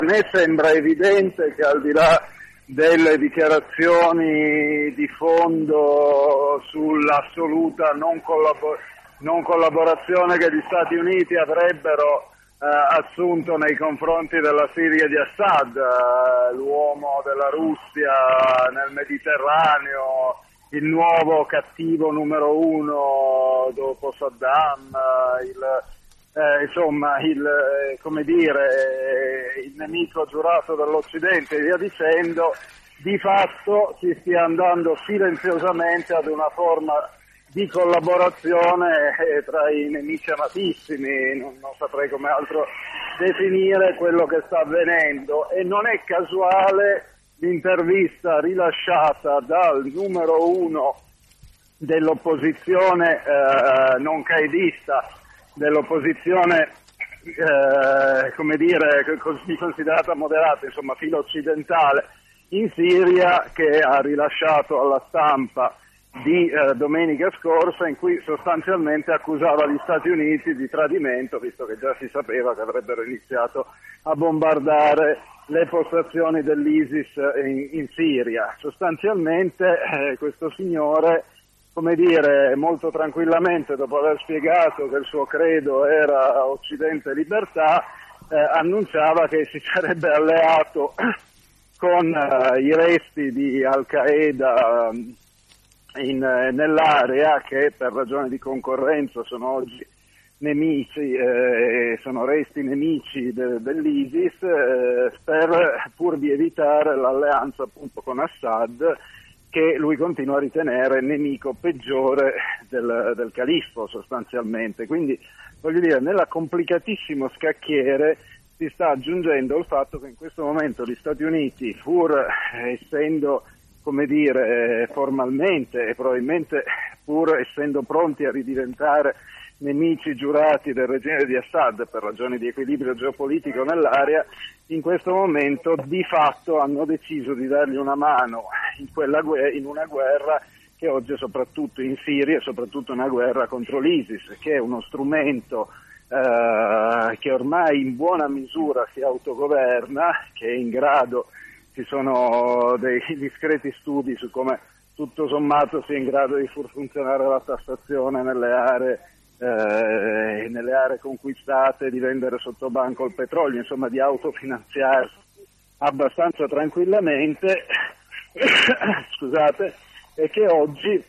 A me sembra evidente che al di là delle dichiarazioni di fondo sull'assoluta non collaborazione che gli Stati Uniti avrebbero assunto nei confronti della Siria di Assad, l'uomo della Russia nel Mediterraneo, il nuovo cattivo numero uno dopo Saddam, il nemico giurato dall'Occidente e via dicendo, di fatto si stia andando silenziosamente ad una forma di collaborazione tra i nemici amatissimi, non saprei come altro definire quello che sta avvenendo, e non è casuale l'intervista rilasciata dal numero uno dell'opposizione non qaedista, dell'opposizione considerata moderata, insomma filo occidentale in Siria, che ha rilasciato alla stampa di domenica scorsa, in cui sostanzialmente accusava gli Stati Uniti di tradimento, visto che già si sapeva che avrebbero iniziato a bombardare le postazioni dell'ISIS in Siria. Sostanzialmente questo signore, molto tranquillamente, dopo aver spiegato che il suo credo era Occidente libertà, annunciava che si sarebbe alleato con i resti di Al-Qaeda nell'area, che per ragioni di concorrenza sono oggi nemici, sono resti nemici dell'ISIS, pur di evitare l'alleanza appunto con Assad, che lui continua a ritenere nemico peggiore del califfo sostanzialmente. Quindi nella complicatissimo scacchiere si sta aggiungendo il fatto che in questo momento gli Stati Uniti, pur essendo formalmente e probabilmente pur essendo pronti a ridiventare nemici giurati del regime di Assad per ragioni di equilibrio geopolitico nell'area, in questo momento di fatto hanno deciso di dargli una mano in una guerra che oggi è soprattutto in Siria, è soprattutto una guerra contro l'ISIS, che è uno strumento che ormai in buona misura si autogoverna, che è in grado, ci ci sono dei discreti studi su come tutto sommato sia in grado di far funzionare la tassazione nelle aree conquistate, di vendere sotto banco il petrolio, insomma di autofinanziarsi abbastanza tranquillamente, scusate, e che oggi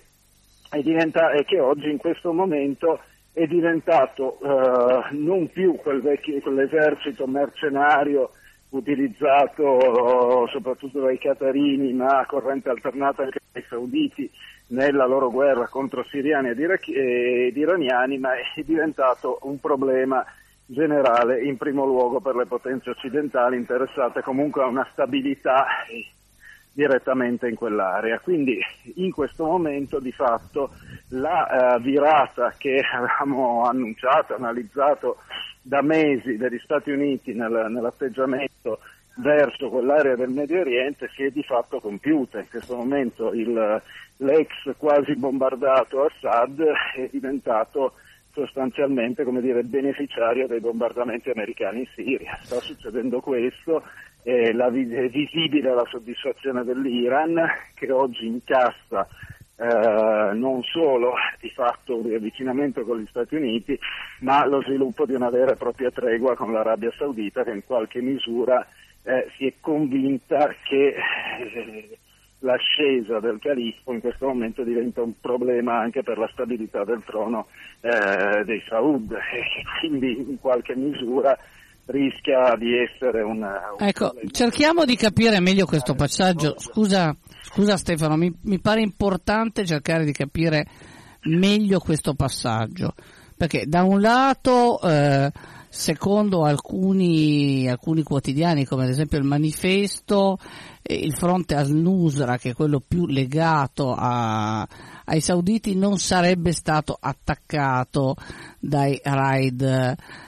in questo momento è diventato non più quell'esercito mercenario utilizzato soprattutto dai qatarini, ma a corrente alternata anche dai sauditi nella loro guerra contro siriani ed iraniani, ma è diventato un problema generale in primo luogo per le potenze occidentali interessate comunque a una stabilità direttamente in quell'area. Quindi in questo momento di fatto la virata che avevamo annunciato, analizzato da mesi degli Stati Uniti nell'atteggiamento verso quell'area del Medio Oriente si è di fatto compiuta. In questo momento l'ex quasi bombardato Assad è diventato sostanzialmente, beneficiario dei bombardamenti americani in Siria. Sta succedendo questo, è visibile la soddisfazione dell'Iran, che oggi incassa non solo di fatto un riavvicinamento con gli Stati Uniti, ma lo sviluppo di una vera e propria tregua con l'Arabia Saudita, che in qualche misura si è convinta che l'ascesa del califfo in questo momento diventa un problema anche per la stabilità del trono dei Saud, e quindi in qualche misura rischia di essere Ecco, cerchiamo di capire meglio questo passaggio. Scusa Stefano, mi pare importante cercare di capire meglio questo passaggio, perché da un lato secondo alcuni quotidiani, come ad esempio il Manifesto, il fronte al-Nusra, che è quello più legato ai sauditi, non sarebbe stato attaccato dai raid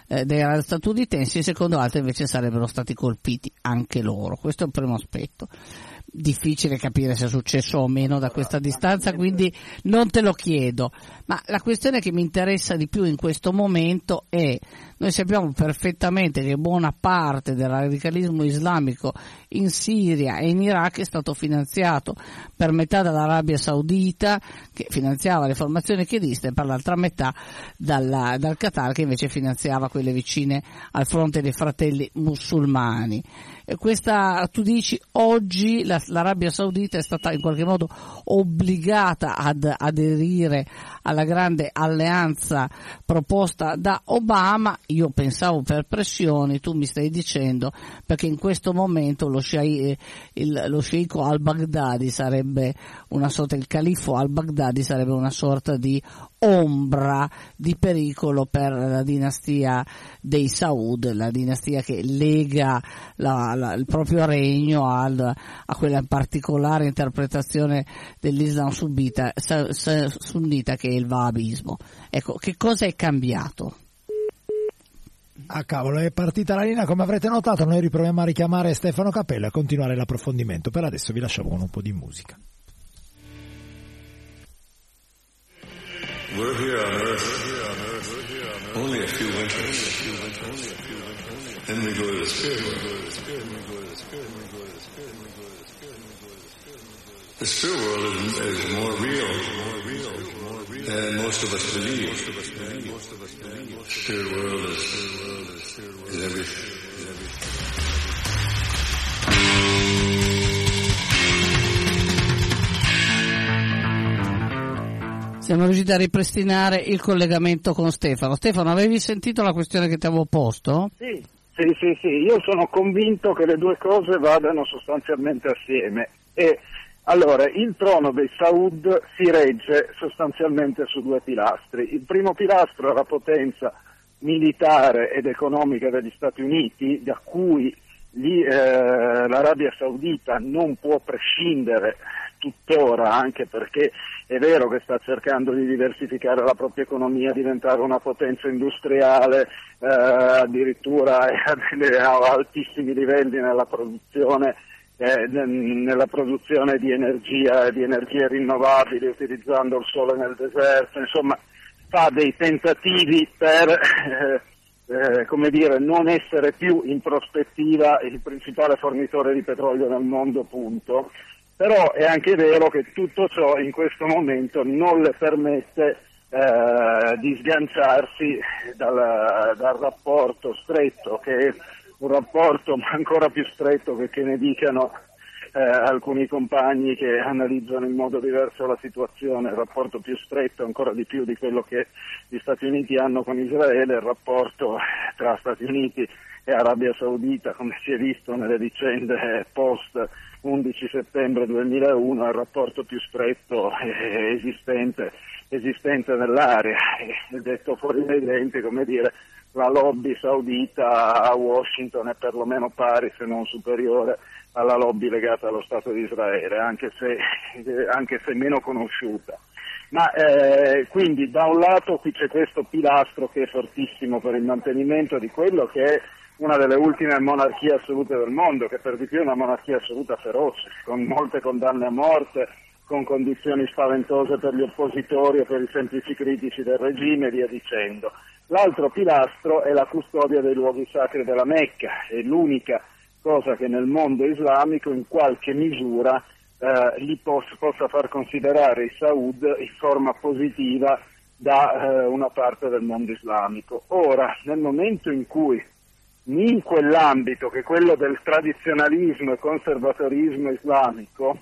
dei statunitensi, e secondo altri invece sarebbero stati colpiti anche loro. Questo è il primo aspetto. Difficile capire se è successo o meno da questa distanza, quindi non te lo chiedo, ma la questione che mi interessa di più in questo momento è: noi sappiamo perfettamente che buona parte del radicalismo islamico in Siria e in Iraq è stato finanziato per metà dall'Arabia Saudita, che finanziava le formazioni chiediste, e per l'altra metà dal Qatar, che invece finanziava quelle vicine al fronte dei fratelli musulmani. Tu dici oggi l'Arabia Saudita è stata in qualche modo obbligata ad aderire alla grande alleanza proposta da Obama. Io pensavo per pressioni, tu mi stai dicendo perché in questo momento lo sceicco al-Baghdadi sarebbe una sorta, il califfo al-Baghdadi sarebbe una sorta di ombra di pericolo per la dinastia dei Saud, la dinastia che lega il proprio regno a quella particolare interpretazione dell'Islam sunnita che è il Wahhabismo. Ecco, che cosa è cambiato? Ah cavolo, è partita la linea, come avrete notato. Noi riproviamo a richiamare Stefano Cappello e a continuare l'approfondimento. Per adesso vi lasciamo con un po' di musica. We're here on Earth only a few winters. Then we go to the spirit world. The spirit world is more real than most of us believe. The spirit world is everything. Siamo riusciti a ripristinare il collegamento con Stefano. Stefano, avevi sentito la questione che ti avevo posto? Sì, io sono convinto che le due cose vadano sostanzialmente assieme. E allora, il trono dei Saud si regge sostanzialmente su due pilastri. Il primo pilastro è la potenza militare ed economica degli Stati Uniti, da cui l'Arabia Saudita non può prescindere tuttora, anche perché è vero che sta cercando di diversificare la propria economia, diventare una potenza industriale, addirittura a altissimi livelli nella produzione di energia e di energie rinnovabili, utilizzando il sole nel deserto. Insomma, fa dei tentativi per non essere più in prospettiva il principale fornitore di petrolio nel mondo, punto. Però è anche vero che tutto ciò in questo momento non le permette di sganciarsi dal rapporto stretto, che è un rapporto ancora più stretto che ne dicano alcuni compagni che analizzano in modo diverso la situazione. Il rapporto più stretto, ancora di più di quello che gli Stati Uniti hanno con Israele, il rapporto tra Stati Uniti e Arabia Saudita, come si è visto nelle vicende post 11 settembre 2001, è il rapporto più stretto esistente nell'area. Detto fuori dai denti, la lobby saudita a Washington è perlomeno pari, se non superiore, alla lobby legata allo Stato di Israele, anche se meno conosciuta. Ma quindi da un lato qui c'è questo pilastro che è fortissimo per il mantenimento di quello che è una delle ultime monarchie assolute del mondo, che per di più è una monarchia assoluta feroce, con molte condanne a morte, con condizioni spaventose per gli oppositori e per i semplici critici del regime e via dicendo. L'altro pilastro è la custodia dei luoghi sacri della Mecca, è l'unica cosa che nel mondo islamico in qualche misura li possa far considerare i Saud in forma positiva da una parte del mondo islamico. Ora, nel momento in cui in quell'ambito, che è quello del tradizionalismo e conservatorismo islamico,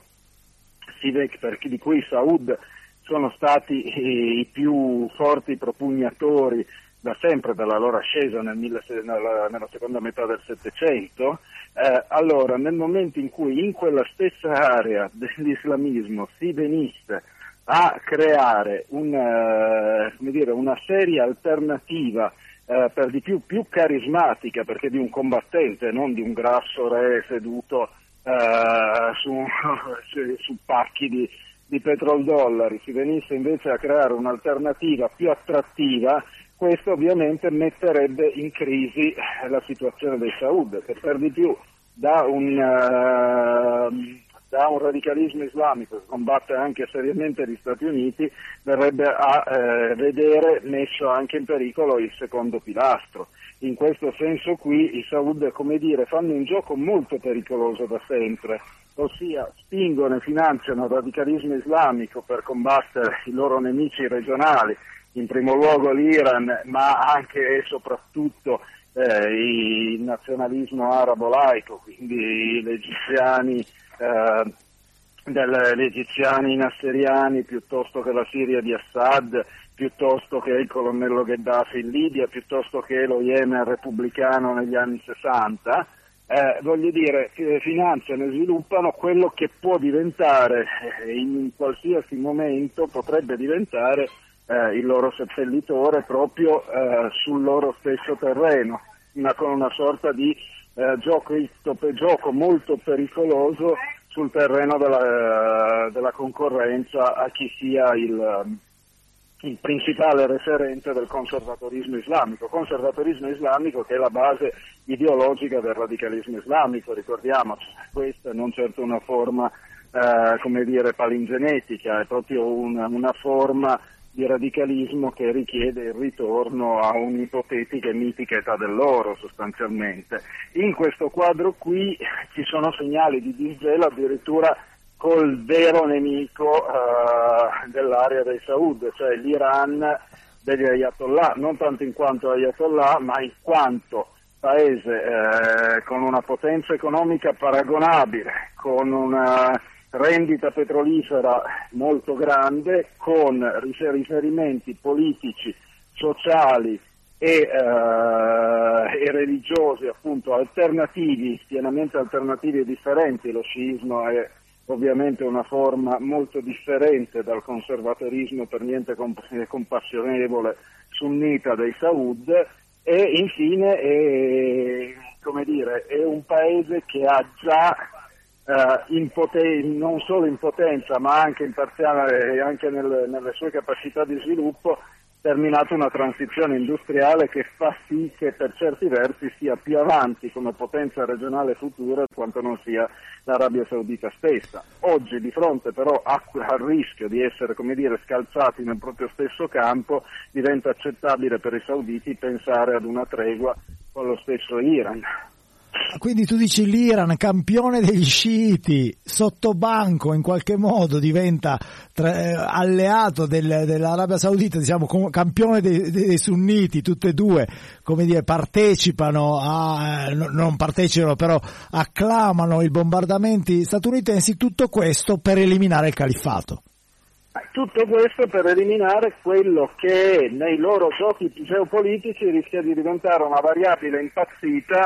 di cui i Saud sono stati i più forti propugnatori da sempre, dalla loro ascesa nella seconda metà del Settecento, allora nel momento in cui in quella stessa area dell'islamismo si venisse a creare una serie alternativa per di più carismatica, perché di un combattente, non di un grasso re seduto su pacchi di petrodollari, si venisse invece a creare un'alternativa più attrattiva, Questo ovviamente metterebbe in crisi la situazione dei Saud, che per di più da un radicalismo islamico che combatte anche seriamente gli Stati Uniti, verrebbe a vedere messo anche in pericolo il secondo pilastro. In questo senso qui i Saud, come dire, fanno un gioco molto pericoloso da sempre, ossia spingono e finanziano il radicalismo islamico per combattere i loro nemici regionali, in primo luogo l'Iran, ma anche e soprattutto il nazionalismo arabo laico, quindi gli egiziani nasseriani piuttosto che la Siria di Assad, piuttosto che il colonnello Gheddafi in Libia, piuttosto che lo Yemen repubblicano negli anni 60, voglio dire, finanziano e sviluppano quello che può diventare, in qualsiasi momento potrebbe diventare il loro seppellitore proprio sul loro stesso terreno, con una sorta di gioco molto pericoloso sul terreno della concorrenza a chi sia il principale referente del conservatorismo islamico che è la base ideologica del radicalismo islamico, ricordiamoci, questa è non certo una forma palingenetica, è proprio una forma di radicalismo che richiede il ritorno a un'ipotetica e mitica età dell'oro sostanzialmente. In questo quadro qui ci sono segnali di disgelo addirittura col vero nemico dell'area dei Saud, cioè l'Iran degli Ayatollah, non tanto in quanto Ayatollah, ma in quanto paese con una potenza economica paragonabile, con una rendita petrolifera molto grande, con riferimenti politici, sociali e religiosi appunto alternativi, pienamente alternativi e differenti. Lo sciismo è ovviamente una forma molto differente dal conservatorismo per niente compassionevole sunnita dei Saud, e infine è un paese che ha già non solo in potenza ma anche in parziale anche nelle sue capacità di sviluppo terminato una transizione industriale che fa sì che per certi versi sia più avanti come potenza regionale futura quanto non sia l'Arabia Saudita stessa. Oggi di fronte però al rischio di essere scalzati nel proprio stesso campo, diventa accettabile per i sauditi pensare ad una tregua con lo stesso Iran. Quindi tu dici l'Iran, campione degli sciiti, sottobanco in qualche modo diventa alleato dell'Arabia Saudita, diciamo campione dei sunniti, tutte e due, partecipano non partecipano però acclamano i bombardamenti statunitensi, tutto questo per eliminare il califfato. Tutto questo per eliminare quello che nei loro giochi geopolitici rischia di diventare una variabile impazzita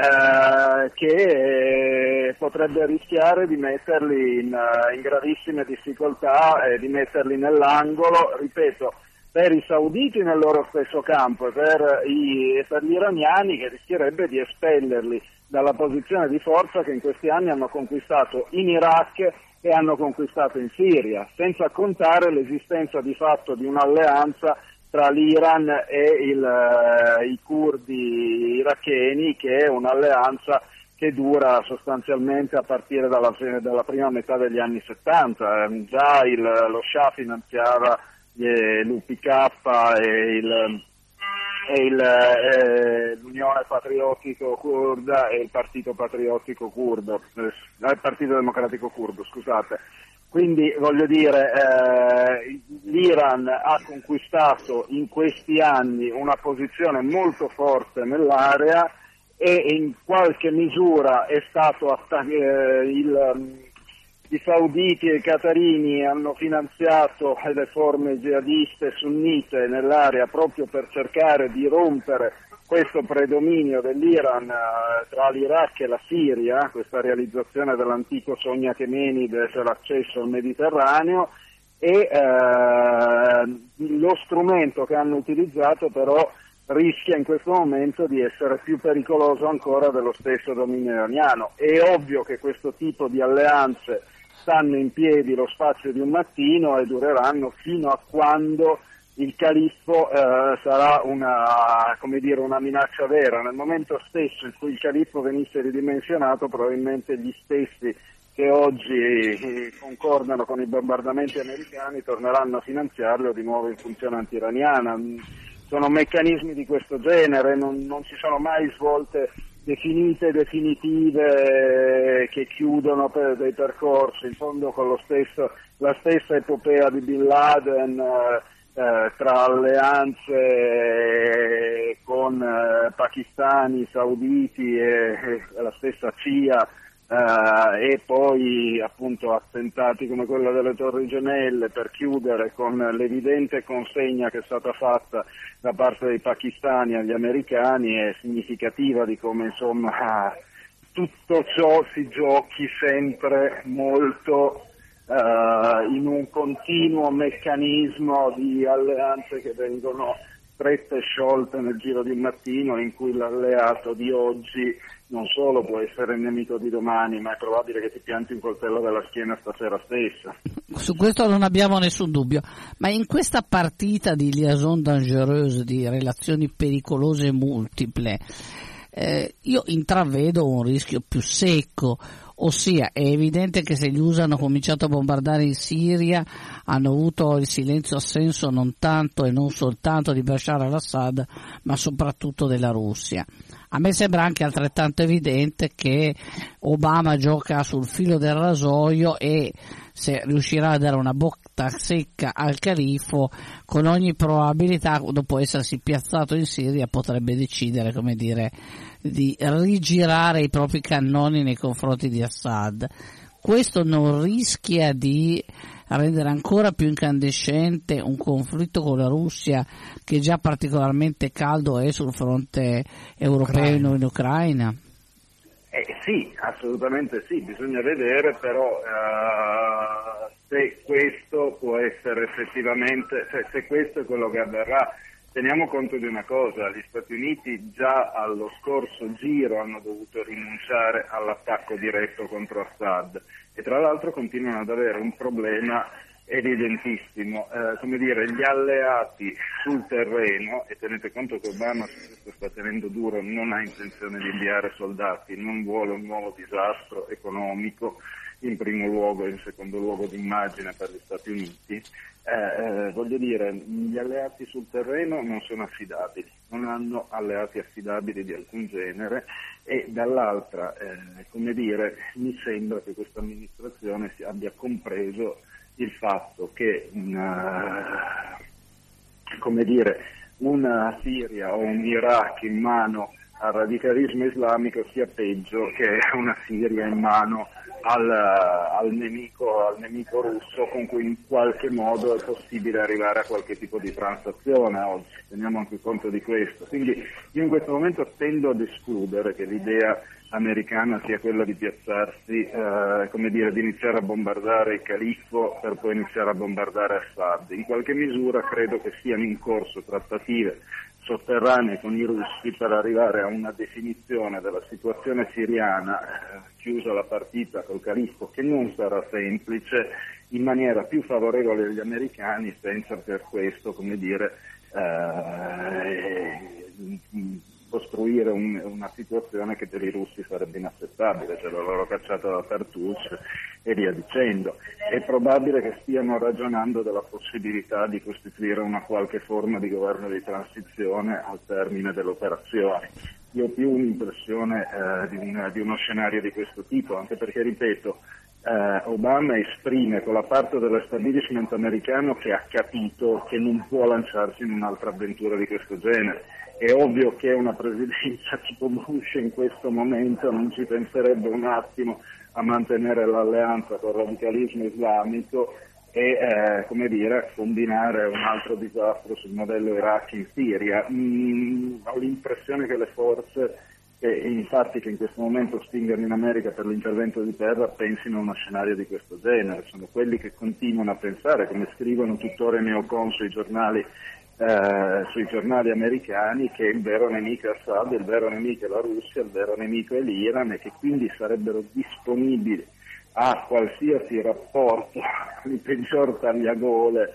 che potrebbe rischiare di metterli in gravissime difficoltà e di metterli nell'angolo, ripeto, per i sauditi nel loro stesso campo e per gli iraniani, che rischierebbe di espellerli dalla posizione di forza che in questi anni hanno conquistato in Iraq e hanno conquistato in Siria, senza contare l'esistenza di fatto di un'alleanza tra l'Iran e i curdi iracheni, che è un'alleanza che dura sostanzialmente a partire dalla prima metà degli anni 70. Già lo Shah finanziava l'UPK e l'Unione Patriottico Kurda e il Partito Patriottico Curdo, il Partito Democratico Curdo, scusate. Quindi voglio dire, l'Iran ha conquistato in questi anni una posizione molto forte nell'area e in qualche misura è stato i sauditi e i qatarini hanno finanziato le forme jihadiste sunnite nell'area proprio per cercare di rompere questo predominio dell'Iran tra l'Iraq e la Siria, questa realizzazione dell'antico sogno achemenide per l'accesso al Mediterraneo, e lo strumento che hanno utilizzato però rischia in questo momento di essere più pericoloso ancora dello stesso dominio iraniano. È ovvio che questo tipo di alleanze stanno in piedi lo spazio di un mattino e dureranno fino a quando il califfo sarà una minaccia vera. Nel momento stesso in cui il califfo venisse ridimensionato, probabilmente gli stessi che oggi concordano con i bombardamenti americani torneranno a finanziarlo di nuovo in funzione anti-iraniana. Sono meccanismi di questo genere, non ci sono mai svolte definitive che chiudono dei percorsi. In fondo con la stessa epopea di Bin Laden, tra alleanze con pakistani, sauditi e la stessa CIA, e poi appunto attentati come quello delle Torri Gemelle, per chiudere con l'evidente consegna che è stata fatta da parte dei pakistani agli americani, è significativa di come insomma tutto ciò si giochi sempre molto in un continuo meccanismo di alleanze che vengono strette e sciolte nel giro di un mattino, in cui l'alleato di oggi non solo può essere il nemico di domani, ma è probabile che ti pianti un coltello dalla schiena stasera stessa. Su questo non abbiamo nessun dubbio, ma in questa partita di liaison dangereuse, di relazioni pericolose multiple, io intravedo un rischio più secco. Ossia, è evidente che se gli USA hanno cominciato a bombardare in Siria hanno avuto il silenzio assenso non tanto e non soltanto di Bashar al-Assad, ma soprattutto della Russia. A me sembra anche altrettanto evidente che Obama gioca sul filo del rasoio e se riuscirà a dare una botta secca al califfo, con ogni probabilità, dopo essersi piazzato in Siria, potrebbe decidere, come dire, di rigirare i propri cannoni nei confronti di Assad. Questo non rischia di rendere ancora più incandescente un conflitto con la Russia, che già particolarmente caldo è sul fronte europeo in Ucraina? Sì, assolutamente sì, bisogna vedere però se questo può essere effettivamente, se questo è quello che avverrà. Teniamo conto di una cosa: gli Stati Uniti già allo scorso giro hanno dovuto rinunciare all'attacco diretto contro Assad e tra l'altro continuano ad avere un problema evidentissimo, gli alleati sul terreno, e tenete conto che Obama su questo sta tenendo duro, non ha intenzione di inviare soldati, non vuole un nuovo disastro economico in primo luogo e in secondo luogo di immagine per gli Stati Uniti. Gli alleati sul terreno non sono affidabili, non hanno alleati affidabili di alcun genere, e dall'altra mi sembra che questa amministrazione abbia compreso il fatto che una Siria o un Iraq in mano al radicalismo islamico sia peggio che una Siria in mano al nemico russo, con cui in qualche modo è possibile arrivare a qualche tipo di transazione oggi. Teniamo anche conto di questo. Quindi io in questo momento tendo ad escludere che l'idea americana sia quella di piazzarsi, di iniziare a bombardare il califfo per poi iniziare a bombardare Assad. In qualche misura credo che siano in corso trattative sotterranee con i russi per arrivare a una definizione della situazione siriana, chiusa la partita col califfo, che non sarà semplice, in maniera più favorevole agli americani, senza per questo, costruire una situazione che per i russi sarebbe inaccettabile, cioè la loro cacciata da Tartus e via dicendo. È probabile che stiano ragionando della possibilità di costituire una qualche forma di governo di transizione al termine dell'operazione. Io ho più un'impressione di uno scenario di questo tipo, anche perché, ripeto, Obama esprime con la parte dell'establishment americano che ha capito che non può lanciarsi in un'altra avventura di questo genere. È ovvio che una presidenza tipo Bush in questo momento non ci penserebbe un attimo a mantenere l'alleanza con il radicalismo islamico e a combinare un altro disastro sul modello Iraq in Siria. Ho l'impressione che le forze che in questo momento spingono in America per l'intervento di terra pensino a uno scenario di questo genere. Sono quelli che continuano a pensare, come scrivono tuttora i neocon sui giornali americani, che il vero nemico è Assad, il vero nemico è la Russia, il vero nemico è l'Iran, e che quindi sarebbero disponibili a qualsiasi rapporto, il peggior tagliagole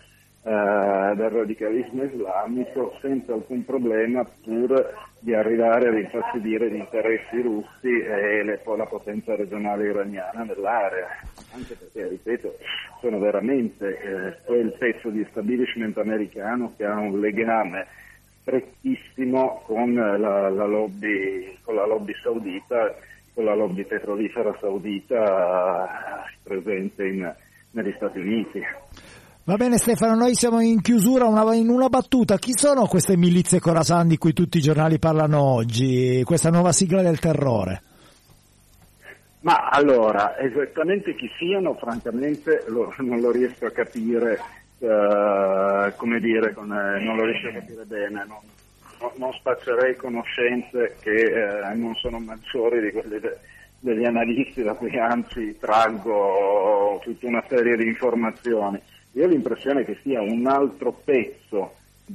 del radicalismo islamico senza alcun problema, pur di arrivare ad infastidire gli interessi russi e la potenza regionale iraniana nell'area, anche perché, ripeto, sono veramente quel pezzo di establishment americano che ha un legame strettissimo con la lobby saudita, con la lobby petrolifera saudita presente negli Stati Uniti. Va bene Stefano, noi siamo in chiusura, in una battuta. Chi sono queste milizie Khorasan di cui tutti i giornali parlano oggi, questa nuova sigla del terrore? Ma allora, esattamente chi siano, francamente non lo riesco a capire, non lo riesco a capire bene, non spaccerei conoscenze che non sono maggiori di quelle degli analisti, da cui anzi traggo tutta una serie di informazioni. Io ho l'impressione che sia un altro pezzo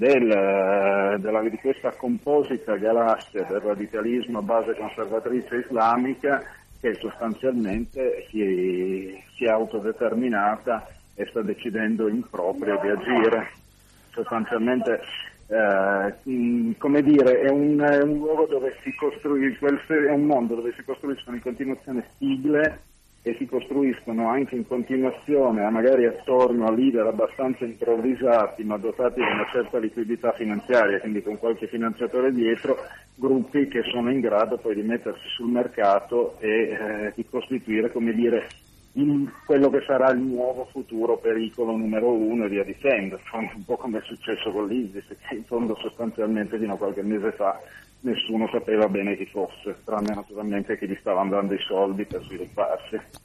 di questa composita galassia del radicalismo a base conservatrice islamica che sostanzialmente si è autodeterminata e sta decidendo in proprio di agire. Sostanzialmente è un luogo dove si costruisce, è un mondo dove si costruiscono in continuazione sigle e si costruiscono anche in continuazione, magari attorno a leader abbastanza improvvisati ma dotati di una certa liquidità finanziaria, quindi con qualche finanziatore dietro, gruppi che sono in grado poi di mettersi sul mercato e di costituire, quello che sarà il nuovo futuro pericolo numero uno e via dicendo, un po' come è successo con l'ISIS, che in fondo sostanzialmente fino a qualche mese fa nessuno sapeva bene chi fosse, tranne naturalmente chi gli stava andando i soldi per svilupparsi.